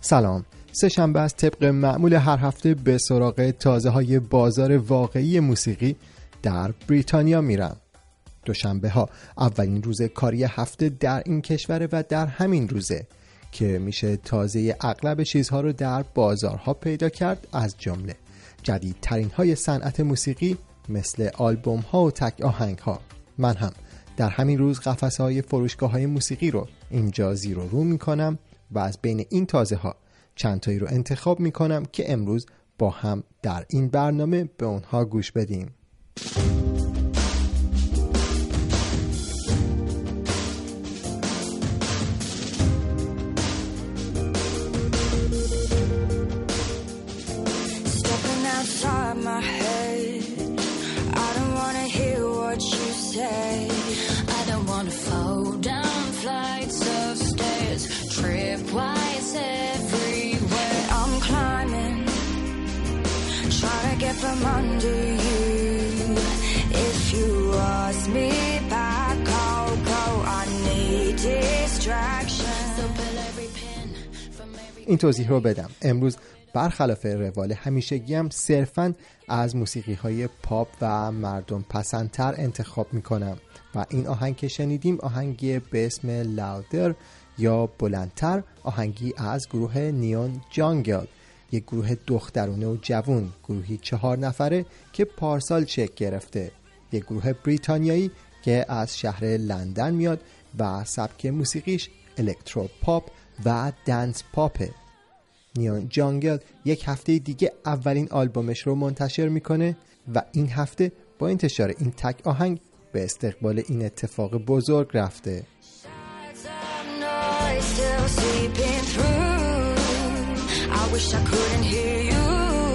سلام. سه‌شنبه است. طبق معمول هر هفته به سراغ تازه‌های بازار واقعی موسیقی در بریتانیا میرم. دوشنبه ها اولین روز کاری هفته در این کشور و در همین روزه که میشه تازه اغلب چیزها رو در بازارها پیدا کرد، از جمله جدیدترین های صنعت موسیقی مثل آلبوم ها و تک آهنگ ها. من هم در همین روز قفسه‌های فروشگاه های موسیقی رو اینجا زیر و رو میکنم و از بین این تازه ها چند تایی رو انتخاب میکنم که امروز با هم در این برنامه به اونها گوش بدیم. From under you, if you ask me back, I'll go. I need distraction. این توضیح رو بدم. امروز برخلاف روال همیشگیم صرفاً از موسیقی‌های پاپ و مردم پسندتر انتخاب می‌کنم و این آهنگ که شنیدیم آهنگی به اسم لاودر یا بلندتر، آهنگی از گروه نیون جانگل، یک گروه دخترانه و جوان، گروهی 4 نفره که پارسال شکل گرفته، یک گروه بریتانیایی که از شهر لندن میاد و سبک موسیقیش الکترو پاپ و دنس پاپه. نیون جانگل یک هفته دیگه اولین آلبومش رو منتشر میکنه و این هفته با انتشار این تک آهنگ به استقبال این اتفاق بزرگ رفته. I wish I couldn't hear you.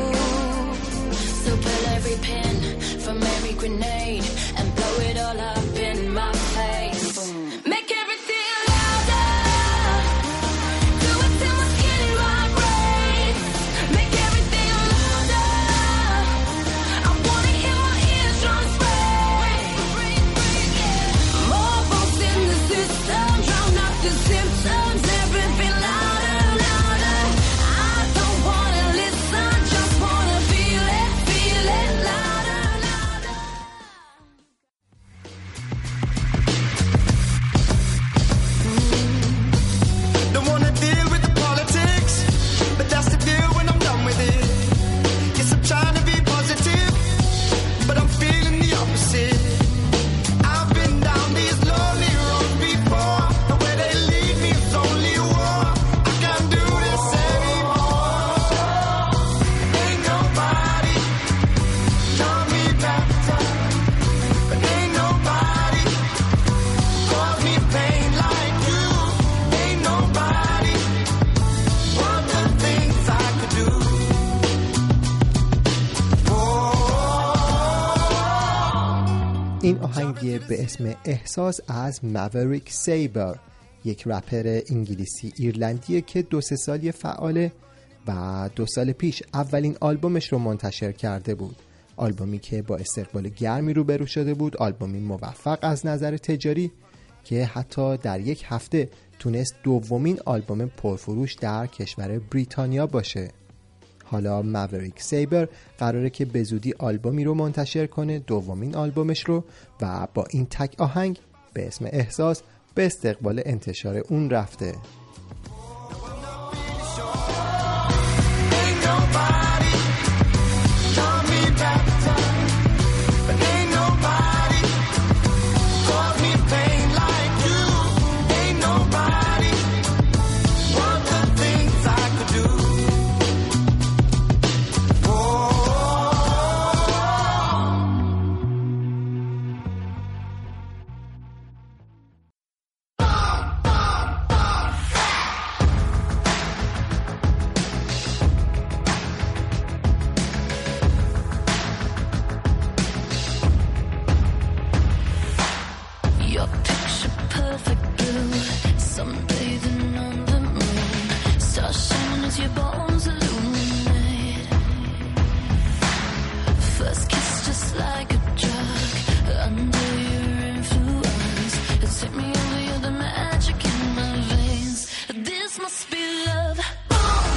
So pull every pin from every grenade and blow it all up in my face. Make everything louder. Do it till my skin vibrates. Make everything louder. I wanna hear my eardrums break. More bolts in the system, drown out the symptoms. Everything louder. این آهنگی به اسم احساس از ماوریک سیبر، یک رپر انگلیسی ایرلندیه که 2-3 سالی فعاله و 2 سال پیش اولین آلبومش رو منتشر کرده بود. آلبومی که با استقبال گرمی روبرو شده بود، آلبومی موفق از نظر تجاری که حتی در یک هفته تونست دومین آلبوم پرفروش در کشور بریتانیا باشه. حالا ماوریک سیبر قراره که به زودی آلبومی رو منتشر کنه، دومین آلبومش رو، و با این تک آهنگ به اسم احساس به استقبال انتشار اون رفته. Take me over, you're the magic in my veins. This must be love.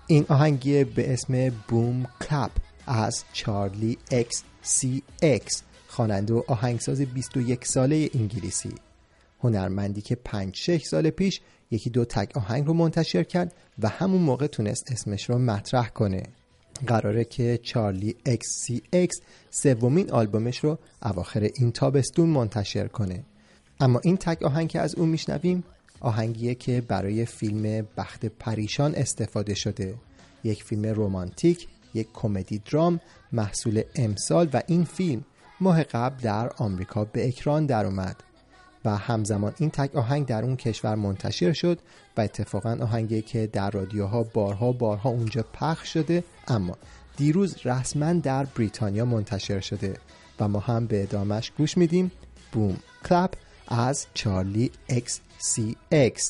این آهنگی به اسم بوم کلپ از چارلی XCX، خواننده و آهنگساز 21 ساله انگلیسی، هنرمندی که 5-6 سال پیش یکی دو تک آهنگ رو منتشر کرد و همون موقع تونست اسمش رو مطرح کنه. قراره که چارلی XCX سومین آلبومش رو اواخر این تابستون منتشر کنه. اما این تک آهنگ که از اون میشنویم آهنگیه که برای فیلم بخت پریشان استفاده شده، یک فیلم رمانتیک، یک کمدی درام محصول امسال و این فیلم ماه قبل در آمریکا به اکران در اومد و همزمان این تک آهنگ در اون کشور منتشر شد و اتفاقا آهنگی که در رادیوها بارها اونجا پخش شده، اما دیروز رسما در بریتانیا منتشر شده و ما هم به ادامهش گوش میدیم. بوم کلپ از چارلی XCX.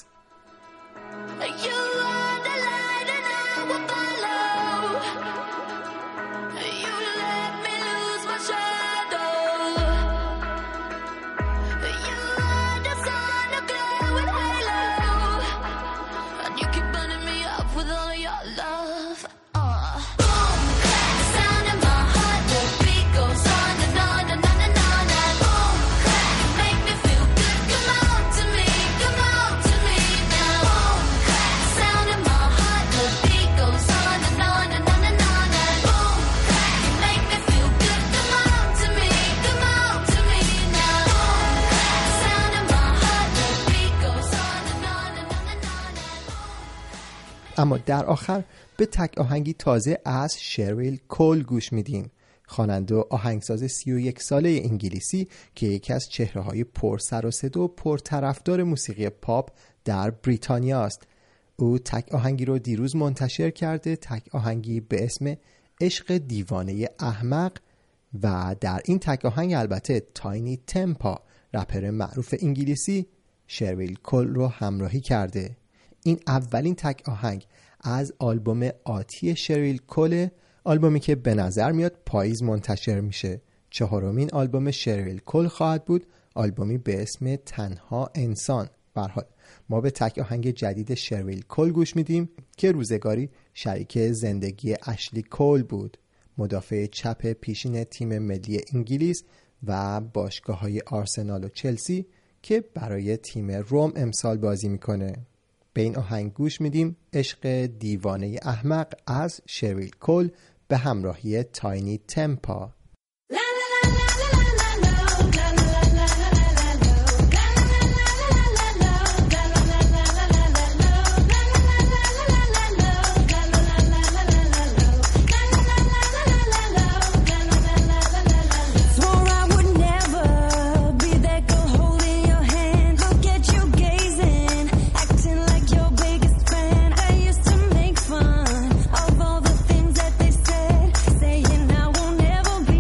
اما در آخر به تک آهنگی تازه از شریل کول گوش میدیم، خواننده و آهنگساز 31 ساله انگلیسی که یکی از چهره‌های پر سر و صدا و پر طرفدار موسیقی پاپ در بریتانیا است. او تک آهنگی رو دیروز منتشر کرده، تک آهنگی به اسم عشق دیوانه احمق، و در این تک آهنگ البته تاینی تمپا، رپر معروف انگلیسی، شریل کول رو همراهی کرده. این اولین تک آهنگ از آلبوم آتی شریل کول، آلبومی که به نظر میاد پاییز منتشر میشه. 4مین آلبوم شریل کول خواهد بود، آلبومی به اسم تنها انسان. به هر حال ما به تک آهنگ جدید شریل کول گوش میدیم که روزگاری شریک زندگی اشلی کول بود، مدافع چپ پیشین تیم ملی انگلیس و باشگاه‌های آرسنال و چلسی که برای تیم روم امسال بازی میکنه. به این آهنگ گوش میدیم، عشق دیوانه احمق از شریل کول به همراهی تاینی تمپا. Be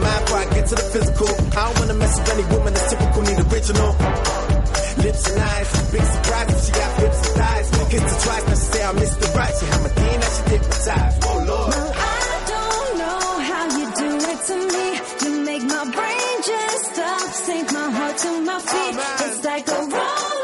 mind before I get to the physical. I don't wanna mess with any woman that's typical, need original. Lips and eyes, big surprise if she got hips and thighs. Kissed her twice, now she say I missed the right. She had my D, now she hypnotized. Oh Lord. Well, I don't know how you do it to me. You make my brain just stop, sink my heart to my feet. It's like a roller